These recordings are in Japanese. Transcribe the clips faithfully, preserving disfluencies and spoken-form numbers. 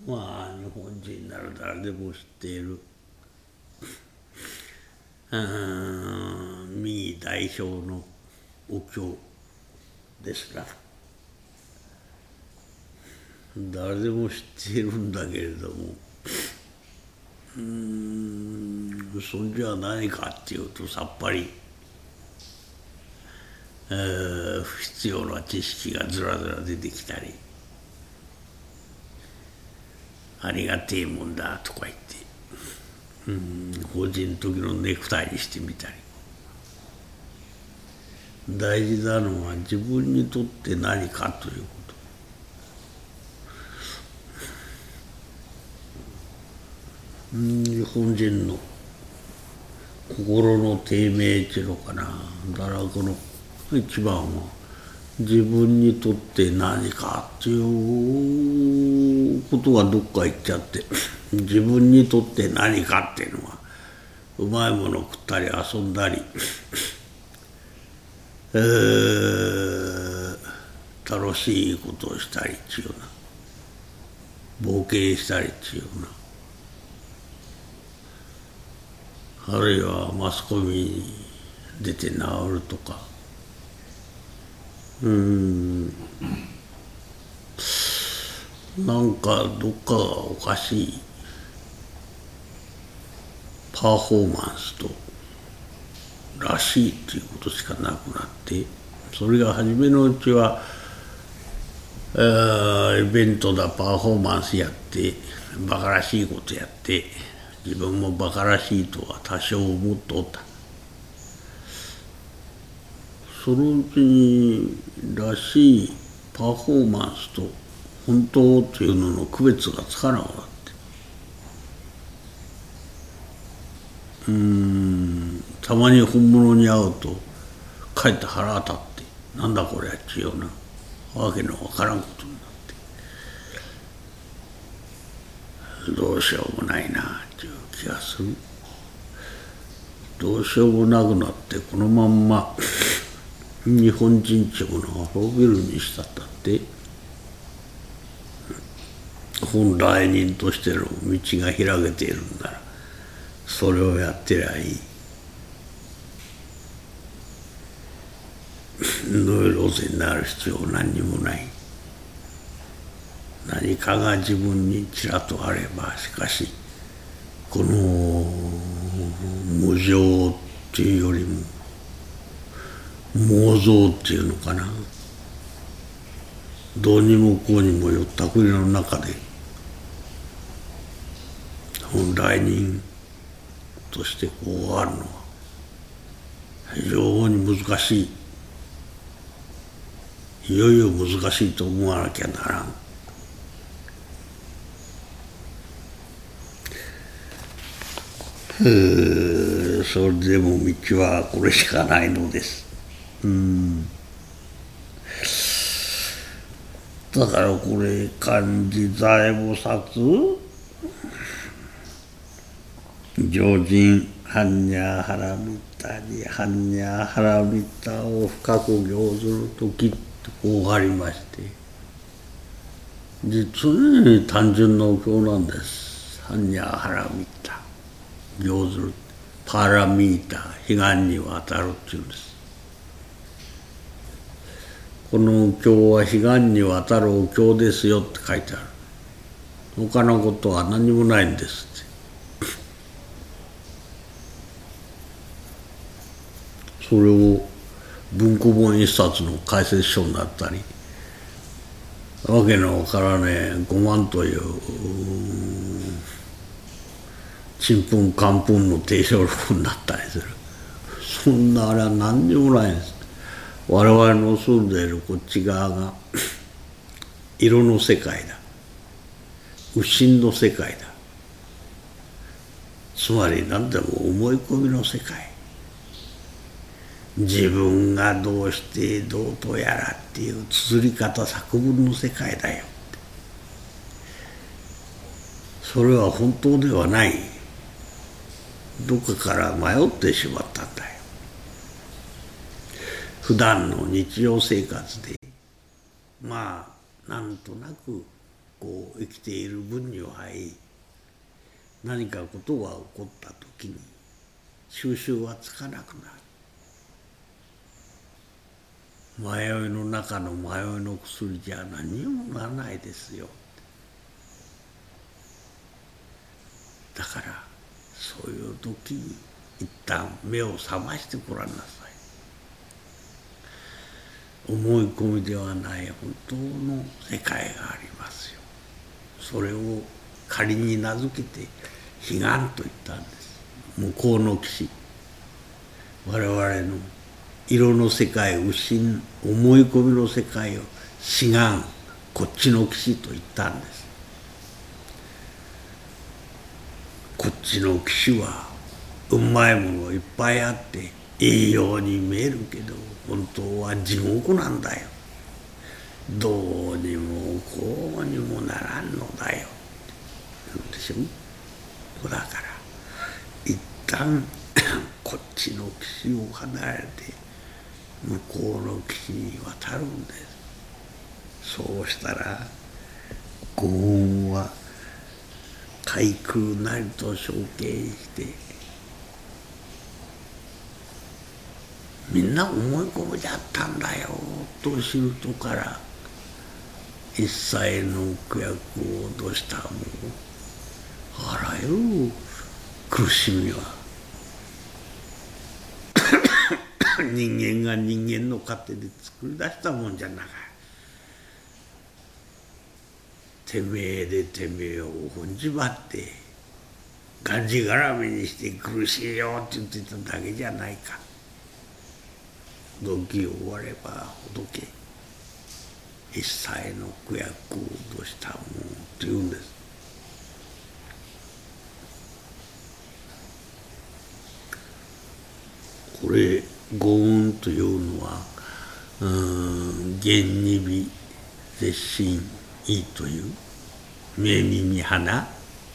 まあ日本人なら誰でも知っている民代表のお経ですな。誰でも知っているんだけれども、うーんそんじゃ何かっていうとさっぱり、えー、不必要な知識がずらずら出てきたり、ありがてえもんだとか言って、うん、法事の時のネクタイにしてみたり。大事なのは自分にとって何かということ。日本人の心の低迷っていうのかな。だからこの一番は自分にとって何かっていうことがどっか行っちゃって、自分にとって何かっていうのはうまいもの食ったり遊んだり、えー、楽しいことをしたりっていうような、冒険したりっていうような、あるいはマスコミに出て治るとか、うーんなんかどっかがおかしいパフォーマンスとらしいっていうことしかなくなって、それが初めのうちは、えー、イベントだパフォーマンスやってバカらしいことやって自分もバカらしいとは多少思っておった。そのうちにらしいパフォーマンスと本当というのの区別がつかなくなって、うーんたまに本物に会うとかえって腹が立って、なんだこれやっちゅうようなわけのわからんことになって、どうしようもないなっていう気がする。どうしようもなくなってこのまんま日本人っていうものが滅びるにしたったって本来人としての道が開けているんならそれをやってりゃいい。ノイローゼになる必要何にもない。何かが自分にちらとあれば、しかしこの無常っていうよりも妄想っていうのかな、どうにもこうにもよった国の中で本来人としてこうあるのは非常に難しい。いよいよ難しいと思わなきゃならん。それでも道はこれしかないのです。うんだからこれ漢字財菩薩常人般若波羅蜜多に般若波羅蜜多を深く行ずる時ってこうありまして、実に単純なお経なんです。般若波羅蜜多行ずるパラミータ彼岸に渡るっていうんです。このお経は彼岸に渡るお経ですよって書いてある。他のことは何もないんですって。それを文庫本一冊の解説書になったり、わけのわからねえごまんというちんぷんかんぷんの低唱録になったりする。そんなあれは何にもないんです。我々の住んでいるこっち側が色の世界だ、右心の世界だ、つまり何でも思い込みの世界、自分がどうしてどうとやらっていう綴り方作文の世界だよ。それは本当ではない。どっかから迷ってしまったんだよ。普段の日常生活でまあなんとなくこう生きている分にはいい。何かことが起こった時に収拾はつかなくなる。迷いの中の迷いの薬じゃ何にもならないですよ。だからそういう時に一旦目を覚ましてごらんなさい。思い込みではない本当の世界がありますよ。それを仮に名付けて彼岸と言ったんです。向こうの岸、我々の色の世界を失う思い込みの世界を彼岸、こっちの岸と言ったんです。こっちの岸はうまいものいっぱいあっていいように見えるけど本当は地獄なんだよ。どうにもこうにもならんのだよって言うんでしょ。だから一旦こっちの岸を離れて向こうの岸に渡るんです。そうしたらご恩は海空なりと承継してみんな思い込みだったんだよと知るとから一切の苦役を脅したもあらゆる苦しみは人間が人間の勝手で作り出したもんじゃなか。てめえでてめえを踏んじまってがんじがらめにして苦しいよって言ってただけじゃないか。時終わればほどけ一切の苦役を脅したもんって言うんです。これ五運というのはうーん言二美絶心意という目耳鼻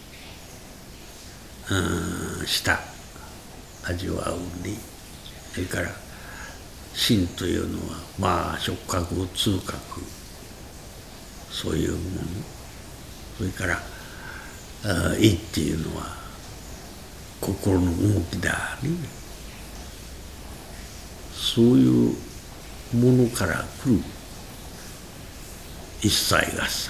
うん舌味わうんで、それから心というのはまあ触覚痛覚そういうもの、それから意っていうのは心の動きだね。そういうものから来る一切合切。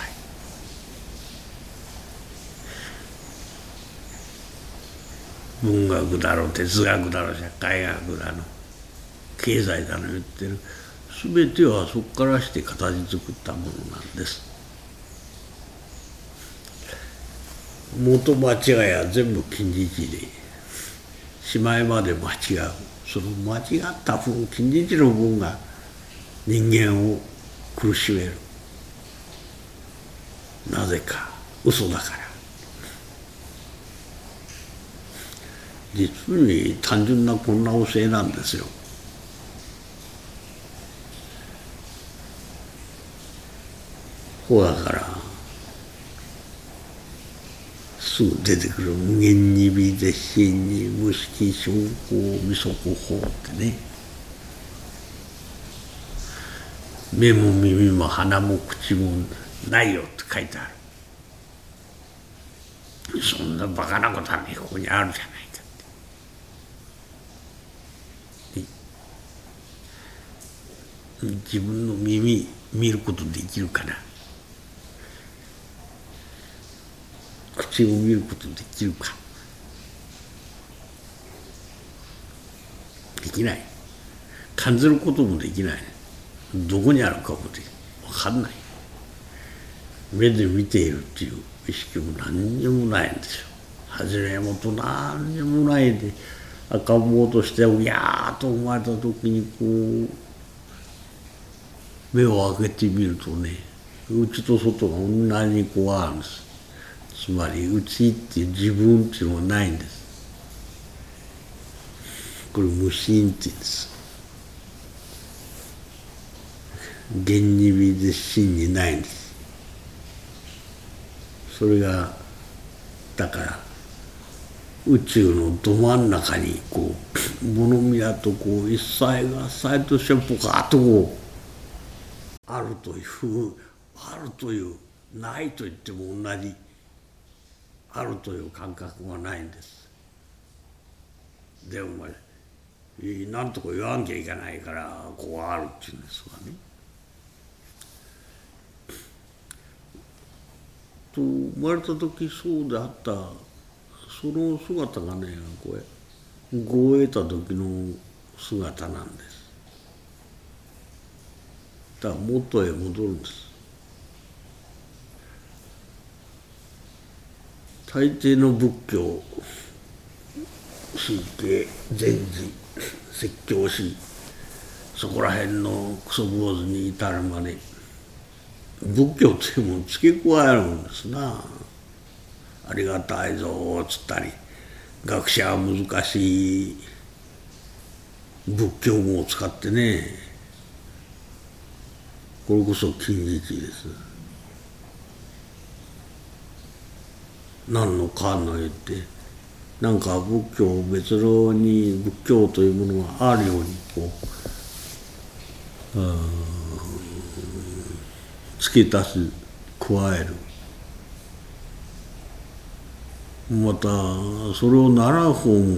文学だろう哲学だろう社会学だの経済だの言ってる全てはそこからして形作ったものなんです。元間違いは全部近似値でしまいまで間違う。その間違った分近似値の分が人間を苦しめる。なぜか嘘だから。実に単純なこんな教えなんですよ。ほうだからすぐ出てくる無限に微絶心に無色証法未速法ってね、目も耳も鼻も口もないよって書いてある。そんなバカなことはねここにあるじゃないかって、ね、自分の耳見ることできるかな、口を見ることできるか、できない。感じることもできない。どこにあるかもで分かんない。目で見ているっていう意識も何にもないんですよ。始めもと何にもないで赤ん坊としてうやーっと生まれた時にこう目を開けてみるとね、内と外が同じにこうあるんです。つまり内っていう自分っていうのがないんです。これ無心って言うんです。言二微絶心にないんです。それがだから宇宙のど真ん中にこう物見だとこう一切合切としてポカッとこうあるというあるというないと言っても同じあるという感覚がないんです。でもなんとか言わんきゃいけないからこうあるっていうんですがね。と生まれた時そうであったその姿がねこれ業を得た時の姿なんです。だから元へ戻るんです。大抵の仏教神経禅師説教師そこら辺のクソ坊主に至るまで仏教っていうもの付け加えるんですな。ありがたいぞっつったり学者は難しい仏教語を使ってね、これこそ禁日です。何のかんの言ってなんか仏教を別のに仏教というものがあるようにこう付け足す加える。またそれを習う方も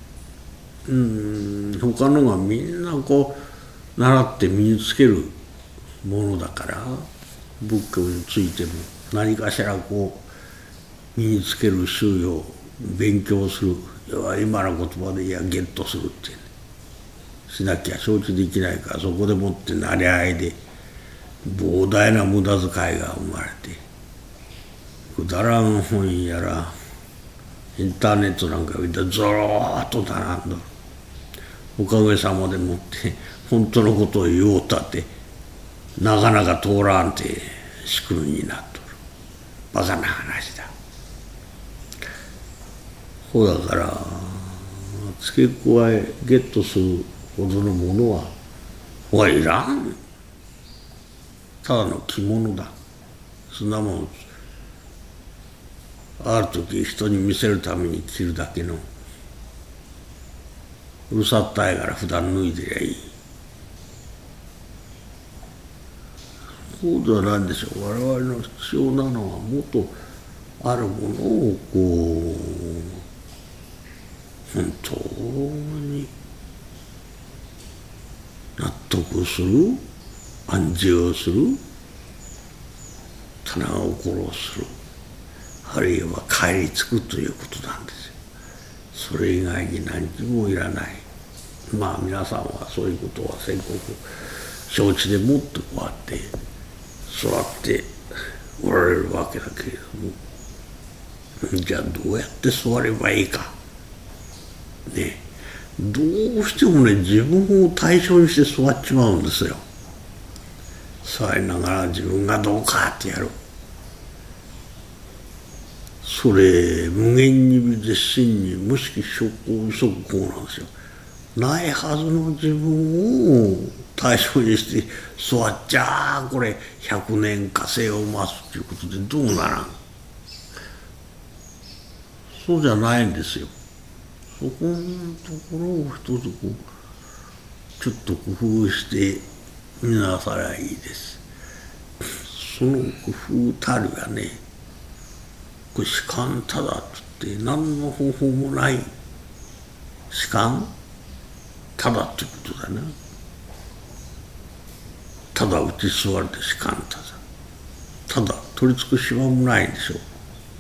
うん他のがみんなこう習って身につけるものだから仏教についても何かしらこう身につける修養勉強する今の言葉でいやゲットするって、ね、しなきゃ承知できないからそこでもってなり合いで膨大な無駄遣いが生まれてくだらん本やらインターネットなんか見たらずらーっと並んどる。おかげさまでもって本当のことを言おうたってなかなか通らんて仕組みになっとる。バカな話だ。そうだから付け加えゲットするほどのものははいらん。ただの着物だ。そんなもんある時人に見せるために着るだけのうるさったいから普段脱いでりゃいい。そうではないんでしょう。我々の必要なのはもっとあるものをこう本当に納得する安住する棚を殺するあるいは帰り着くということなんですよ。それ以外に何にもいらない。まあ皆さんはそういうことは宣告承知でもってこうやって座っておられるわけだけれども、じゃあどうやって座ればいいかね。どうしてもね自分を対象にして座っちまうんですよ。座りながら自分がどうかってやる。それ無限に絶心に無色証拠即こうなんですよ。ないはずの自分を対象にして座っちゃあこれひゃくねん火星を増すっていうことでどうならん。そうじゃないんですよ。そこのところを一つこうちょっと工夫してみなさりゃいいです。その工夫たるがねこれ士官ただって何の方法もない士官ただってことだな。ただ打ち座れて士官ただただ取り付く島もないんでしょう。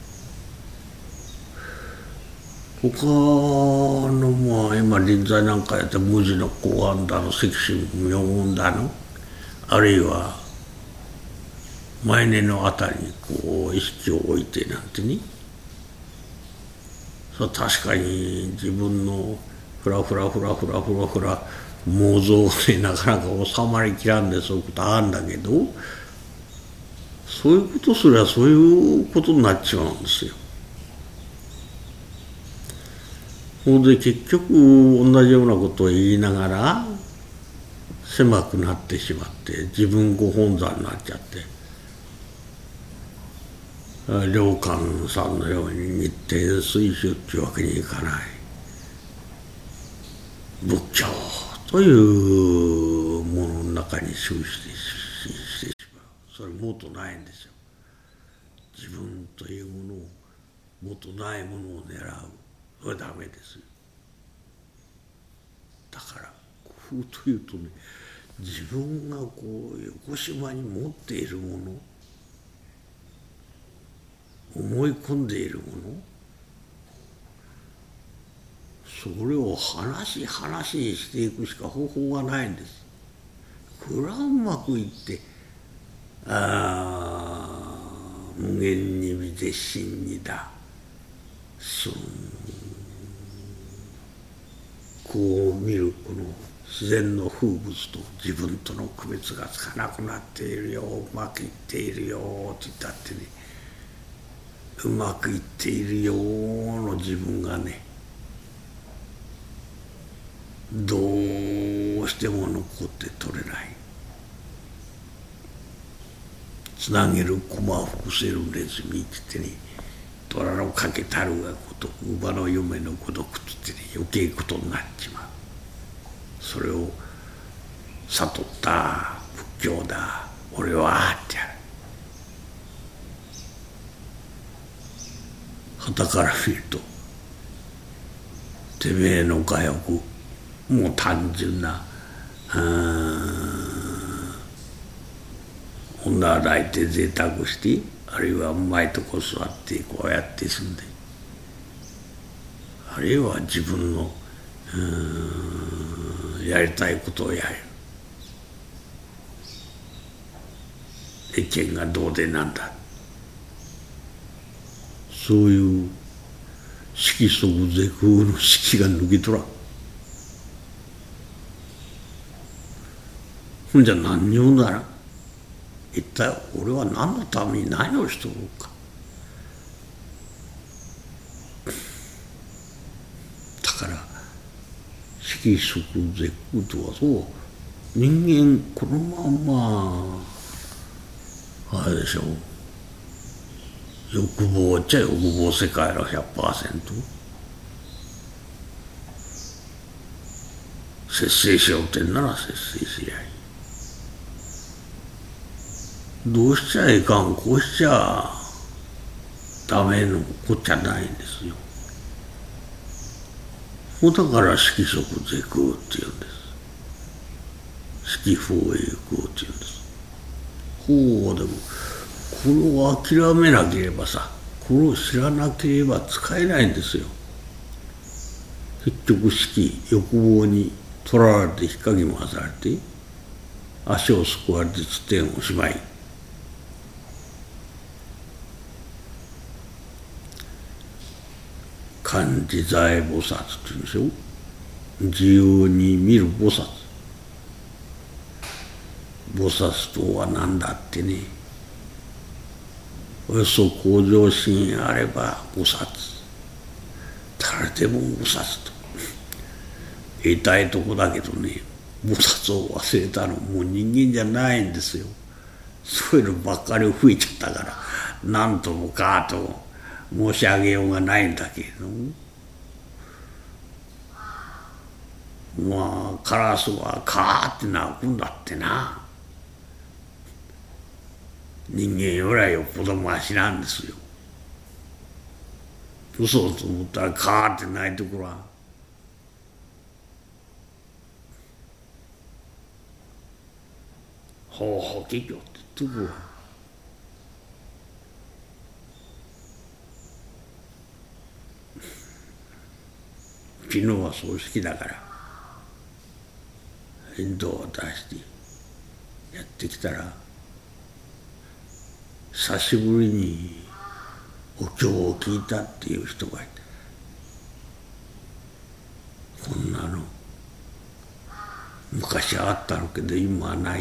他のまあ今臨済なんかやって無事の公安だの赤心妙音だのあるいは前根のあたりにこう意識を置いてなんてね、それは確かに自分のフラフラフラフラフラフラ妄想でなかなか収まりきらんでそういうことあるんだけど、そういうことすればそういうことになっちまうんですよ。それで結局同じようなことを言いながら狭くなってしまって自分ご本山になっちゃって良寛さんのように日程水手っていうわけにいかない。仏教というものの中に終始してしまう。それもっとないんですよ。 自分というものをもっとないものを狙う。それはダメですよ。だからふうというとね、自分がこう横島に持っているもの、思い込んでいるもの、それを話話にしていくしか方法がないんです。これはうまくいって、ああ無限に見て真にだ、そうこう見るこの自然の風物と自分との区別がつかなくなっているよ、うまくいっているよって言ったってね、うまくいっているよの自分がね、どうしても残って取れない。つなげる駒を伏せるネズミってね、虎のかけたるがこと乳母の嫁の孤独ってね、余計ことになっちまう。それを悟った仏教だ俺はってやる。傍から見るとてめえの我欲、もう単純な女抱いて贅沢して、あるいはうまいとこ座ってこうやって住んで、あるいは自分のやりたいことをやる。意見がどうでなんだ、そういう色即是空の色が抜け取らん。ほんじゃ何にもならん。一体俺は何のために何をしとるのか。だから色即是空とはそう、人間このまんまあれでしょう、欲望っちゃ欲望世界の ひゃくパーセント 節制しようってんなら節制しりゃいい。どうしちゃいかん、こうしちゃダメのこっちゃないんですよ。だから色即是空っていうんです。色法栄空っていうんです。ほうでもこれを諦めなければさ、これを知らなければ使えないんですよ。結局色欲望にとらわれて引っかき回されて、足をすくわれてつってんおしまい。漢自在菩薩って言うんでしょ。自由に見る菩薩。菩薩とは何だってね、およそ向上心あれば菩薩、誰でも菩薩と言いたいとこだけどね、菩薩を忘れたのもう人間じゃないんですよ。そういうのばっかり増えちゃったから、何ともかとも申し上げようがないんだけれども、まあカラスはカーって鳴くんだってな、人間よりはよっぽどマシなんですよ。嘘と思ったらカーって鳴いてごらん。ほうほう結局って言っとくわ。昨日はそう好きだから遠藤を出してやってきたら、久しぶりにお経を聞いたっていう人がいて、こんなの昔あったのけど今はないって。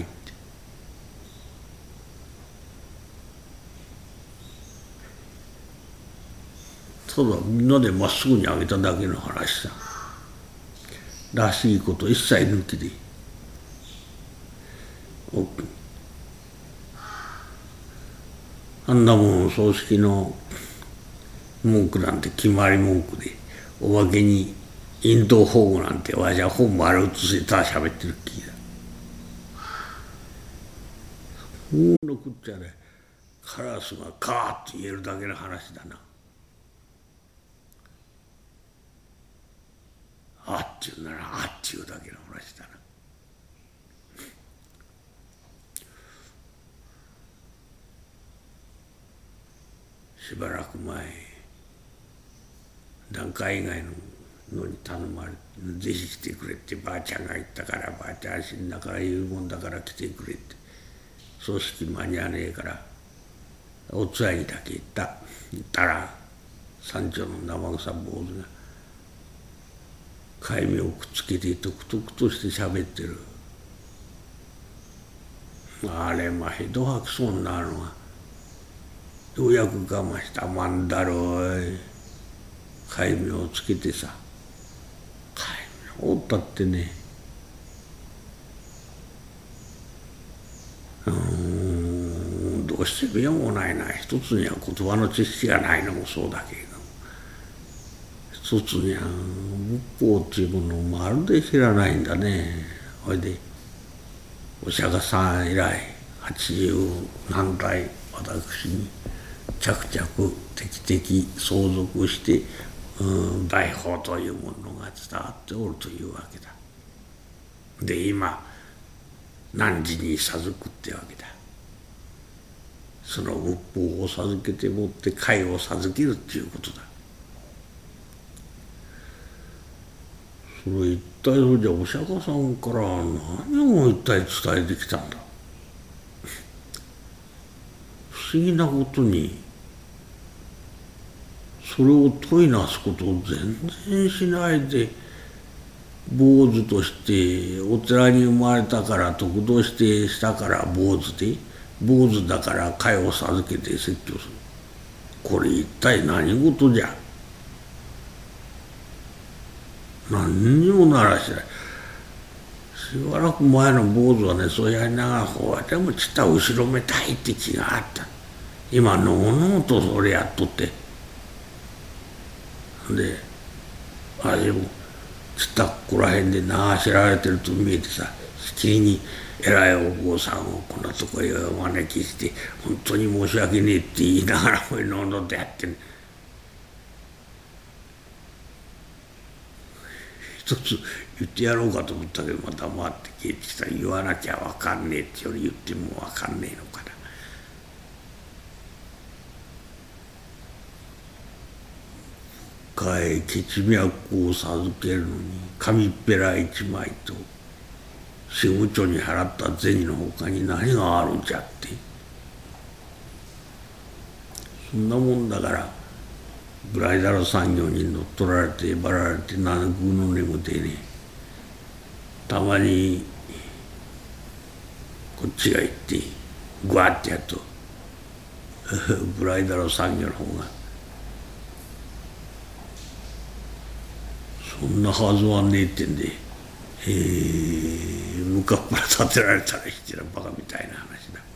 ただみんなでまっすぐにあげただけの話さ、らしいこと一切抜きで、あんなもん葬式の文句なんて決まり文句で、おまけに引導法語なんてわしは本丸写せたら喋ってる気だ。ほうのくっちゃね、 カラスがカーッと言えるだけの話だな。あって言うならあって言うだけの話だな。しばらく前檀家以外ののに頼まれてぜひ来てくれってばあちゃんが言ったからばあちゃん死んだから言うもんだから来てくれって葬式間に合わねえからお通夜にだけ行った行ったら山頂の生臭坊主が戒名をくっつけてとくとくとして喋ってる。あれまあへど吐きそうになるのがようやく我慢したまんだろい。戒名をつけてさ戒名をったってねうーんどうしてもよもないな。一つには言葉の知識がないのもそうだけれども一つには仏法っていうものをまるで知らないんだね。ほいでお釈迦さん以来八十何代私に着々的々相続してうん大法というものが伝わっておるというわけだ。で今汝に授くってわけだ。その仏法を授けてもって戒を授けるっていうことだ。それ一体それじゃお釈迦さんから何を一体伝えてきたんだ。不思議なことにそれを問いなすことを全然しないで坊主としてお寺に生まれたから得度してしたから坊主で坊主だから戒を授けて説教する。これ一体何事じゃ。何にもならしない。しばらく前の坊主はねそうやりながらこうやってもちった後ろめたいって気があった。今のうのうとそれやっとってであれもちったここら辺で流しられてると見えてさしきりに偉いお坊さんをこんなとこへお招きして本当に申し訳ねえって言いながらこれのんのんとやってね一つ言ってやろうかと思ったけどまた回って消えてきた。言わなきゃ分かんねえってより言っても分かんねえのかな。深い血脈を授けるのに紙っぺら一枚と支部長に払った銭のほかに何があるんじゃって。そんなもんだからブライダル産業に乗っ取られてばられて何食うのにも出ねえ。たまにこっちが行ってグワッてやるとブライダル産業の方がそんなはずはねえってんで、えー、向かっ腹立てられたらしてらバカみたいな話だ。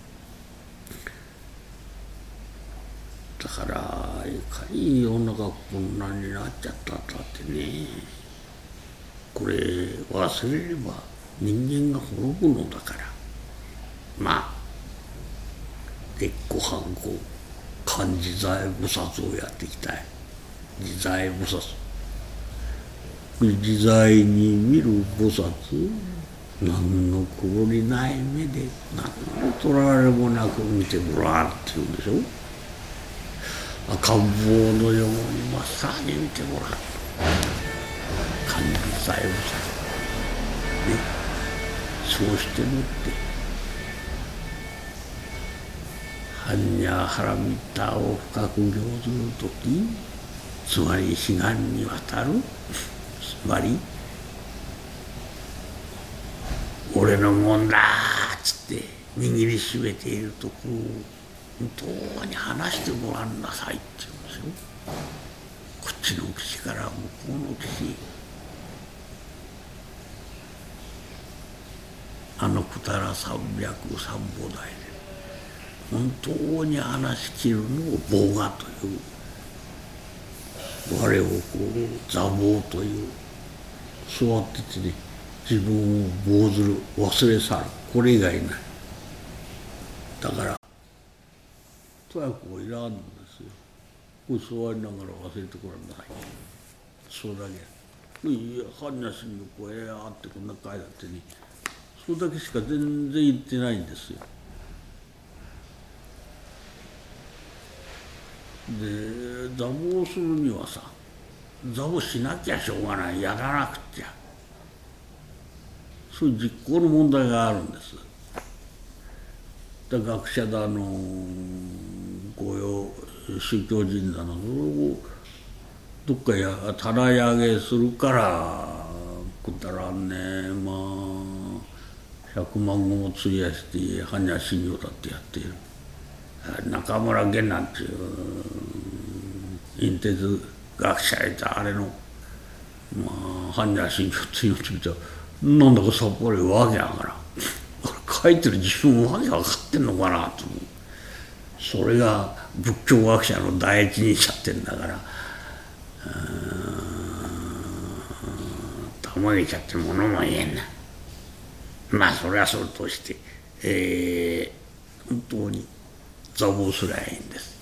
だからいかに世の中こんなになっちゃったんだってね。これ忘れれば人間が滅ぶのだからまあ鉄骨反抗漢自在菩薩をやっていきたい。自在菩薩自在に見る菩薩何の曇りない目で何のとらわれもなく見てごらんって言うんでしょ。赤ん坊のようにまっさらに見てごらん漢自在菩薩ね。そうしてもって般若波羅蜜多を深く行ずるときつまり彼岸にわたるつまり俺のもんだっつって握りしめているところを本当に話してごらんなさいって言うんですよ。こっちの岸から向こうの岸あのくたら三百三歩台で本当に話し切るのを棒画という我をこう座棒という座っててね自分を棒ずる忘れ去るこれ以外ない。だからとやこういらんのですよ。これ座りながら忘れてごらんなさい。それだけ。いや、般若心経こうええやってこんな書いてあってね、それだけしか全然言ってないんですよ。で、座禅するにはさ、座をしなきゃしょうがない、やらなくちゃ。そういう実行の問題があるんです。だ学者だの御用宗教人だのどっかやたらい上げするからくだらんね、まあひゃくまんごも費やして般若心経だってやっている。中村源なんていう隠哲学者いたあれの、まあ、般若心経っていうのを見たらなんだかさっぱりわけやからん。書いてる自分わけ分かってんのかなと思う。それが仏教学者の第一人者ってんだから、たまげちゃってものも言えんな。まあそれはそれとして、えー、本当に座禅すりゃいいんです。